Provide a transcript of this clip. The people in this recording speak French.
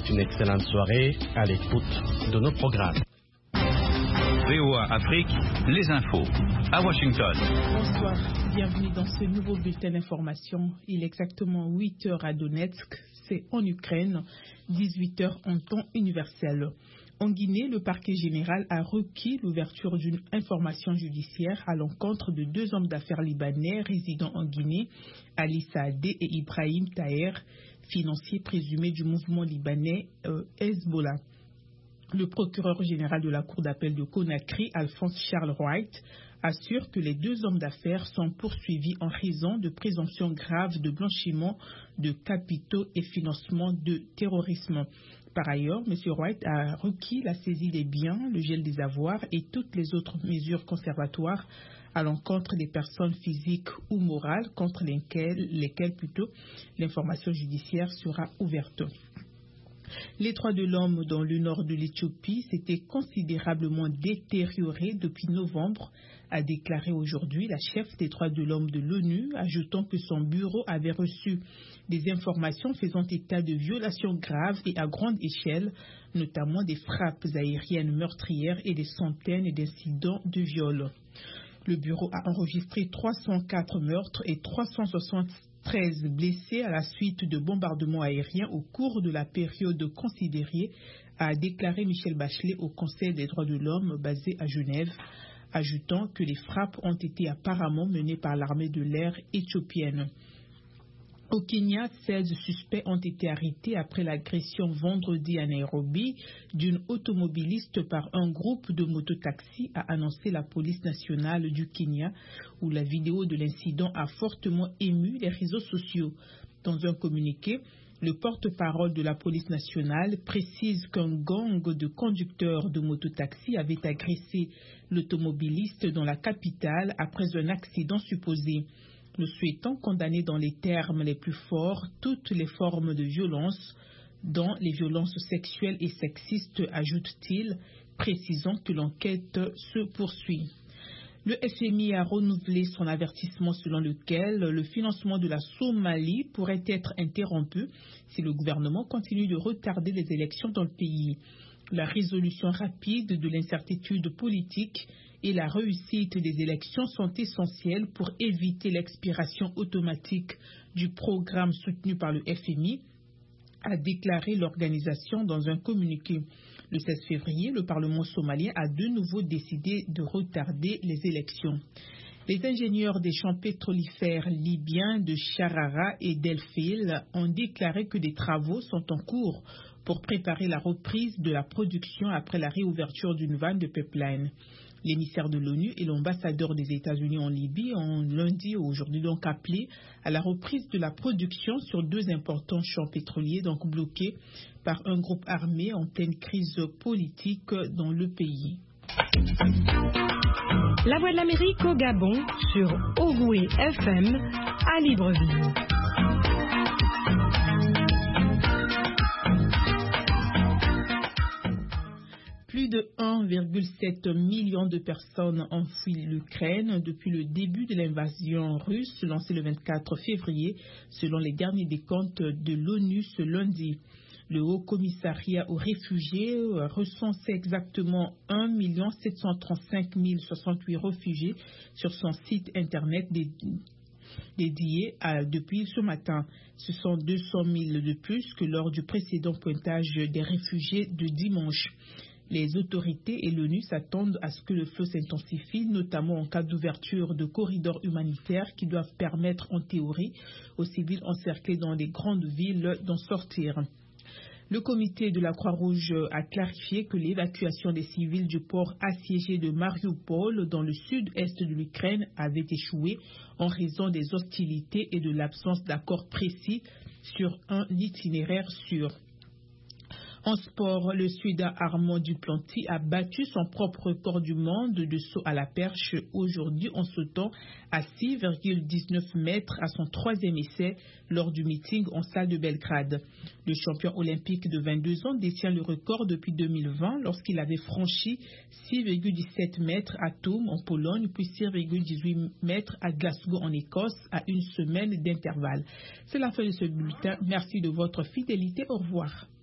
souhaite une excellente soirée à l'écoute de nos programmes. VOA Afrique, les infos, à Washington. Bonsoir, bienvenue dans ce nouveau bulletin d'information. Il est exactement 8h à Donetsk, c'est en Ukraine, 18h en temps universel. En Guinée, le parquet général a requis l'ouverture d'une information judiciaire à l'encontre de 2 hommes d'affaires libanais résidant en Guinée, Ali Saadé et Ibrahim Taher, financiers présumés du mouvement libanais Hezbollah. Le procureur général de la Cour d'appel de Conakry, Alphonse Charles Wright, assure que les 2 hommes d'affaires sont poursuivis en raison de présomptions graves de blanchiment de capitaux et financement de terrorisme. Par ailleurs, M. Wright a requis la saisie des biens, le gel des avoirs et toutes les autres mesures conservatoires à l'encontre des personnes physiques ou morales contre lesquelles l'information judiciaire sera ouverte. Les droits de l'homme dans le nord de l'Éthiopie s'étaient considérablement détériorés depuis novembre, a déclaré aujourd'hui la chef des droits de l'homme de l'ONU, ajoutant que son bureau avait reçu des informations faisant état de violations graves et à grande échelle, notamment des frappes aériennes meurtrières et des centaines d'incidents de viol. Le bureau a enregistré 304 meurtres et 373 blessés à la suite de bombardements aériens au cours de la période considérée, a déclaré Michelle Bachelet au Conseil des droits de l'homme basé à Genève, ajoutant que les frappes ont été apparemment menées par l'armée de l'air éthiopienne. Au Kenya, 16 suspects ont été arrêtés après l'agression vendredi à Nairobi d'une automobiliste par un groupe de mototaxis, a annoncé la police nationale du Kenya, où la vidéo de l'incident a fortement ému les réseaux sociaux. Dans un communiqué, le porte-parole de la police nationale précise qu'un gang de conducteurs de mototaxis avait agressé l'automobiliste dans la capitale après un accident supposé. Nous souhaitons condamner dans les termes les plus forts toutes les formes de violence, dont les violences sexuelles et sexistes, ajoute-t-il, précisant que l'enquête se poursuit. Le FMI a renouvelé son avertissement selon lequel le financement de la Somalie pourrait être interrompu si le gouvernement continue de retarder les élections dans le pays. La résolution rapide de l'incertitude politique et la réussite des élections sont essentielles pour éviter l'expiration automatique du programme soutenu par le FMI, a déclaré l'organisation dans un communiqué. Le 16 février, le Parlement somalien a de nouveau décidé de retarder les élections. Les ingénieurs des champs pétrolifères libyens de Sharara et d'El-Fil ont déclaré que des travaux sont en cours pour préparer la reprise de la production après la réouverture d'une vanne de pipeline. L'émissaire de l'ONU et l'ambassadeur des États-Unis en Libye ont lundi aujourd'hui donc appelé à la reprise de la production sur 2 importants champs pétroliers donc bloqués par un groupe armé en pleine crise politique dans le pays. La Voix de l'Amérique au Gabon sur Ogoué FM à Libreville. Plus de 1,7 million de personnes ont fui l'Ukraine depuis le début de l'invasion russe lancée le 24 février, selon les derniers décomptes de l'ONU ce lundi. Le Haut Commissariat aux réfugiés recensait exactement 1 735 068 réfugiés sur son site internet dédié depuis ce matin. Ce sont 200 000 de plus que lors du précédent pointage des réfugiés de dimanche. Les autorités et l'ONU s'attendent à ce que le feu s'intensifie, notamment en cas d'ouverture de corridors humanitaires qui doivent permettre en théorie aux civils encerclés dans les grandes villes d'en sortir. Le comité de la Croix-Rouge a clarifié que l'évacuation des civils du port assiégé de Mariupol dans le sud-est de l'Ukraine avait échoué en raison des hostilités et de l'absence d'accord précis sur un itinéraire sûr. En sport, le Suédois Armand Duplantis a battu son propre record du monde de saut à la perche aujourd'hui en sautant à 6,19 mètres à son 3e essai lors du meeting en salle de Belgrade. Le champion olympique de 22 ans détient le record depuis 2020 lorsqu'il avait franchi 6,17 mètres à Thun en Pologne puis 6,18 mètres à Glasgow en Écosse à une semaine d'intervalle. C'est la fin de ce bulletin. Merci de votre fidélité. Au revoir.